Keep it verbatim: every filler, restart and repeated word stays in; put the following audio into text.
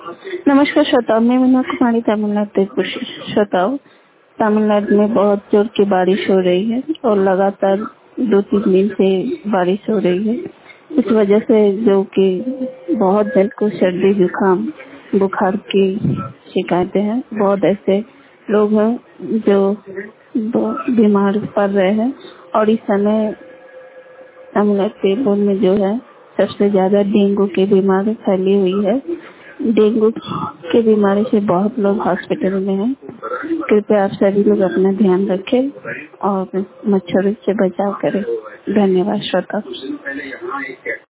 नमस्कार श्रोताओं, मैं मीना कुमारी तमिलनाडु त्रिपुर से। श्रोताओं, तमिलनाडु में बहुत जोर की बारिश हो रही है और लगातार दो तीन दिन से बारिश हो रही है। इस वजह से जो कि बहुत जन को सर्दी जुकाम बुखार की शिकायतें हैं। बहुत ऐसे लोग हैं जो ब- बीमार पड़ रहे हैं और इस समय तमिलनाडु त्रिपुर में जो है सबसे ज्यादा डेंगू की बीमारी फैली हुई है। डेंगू की बीमारी से बहुत लोग हॉस्पिटल में हैं। कृपया आप सभी लोग अपना ध्यान रखें और मच्छरों से बचाव करें। धन्यवाद श्रोता।